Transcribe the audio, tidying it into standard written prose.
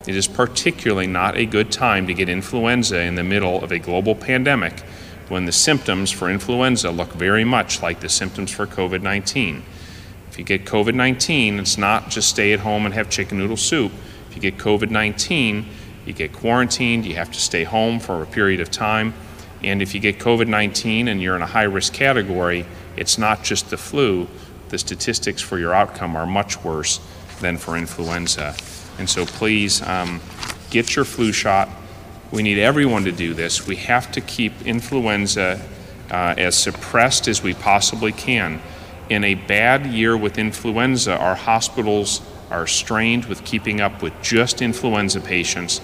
It is particularly not a good time to get influenza in the middle of a global pandemic when the symptoms for influenza look very much like the symptoms for COVID-19. If you get COVID-19, it's not just stay at home and have chicken noodle soup. If you get COVID-19, you get quarantined, you have to stay home for a period of time. And if you get COVID-19 and you're in a high-risk category, it's not just the flu. The statistics for your outcome are much worse than for influenza. And so please get your flu shot. We need everyone to do this. We have to keep influenza as suppressed as we possibly can. In a bad year with influenza, our hospitals are strained with keeping up with just influenza patients.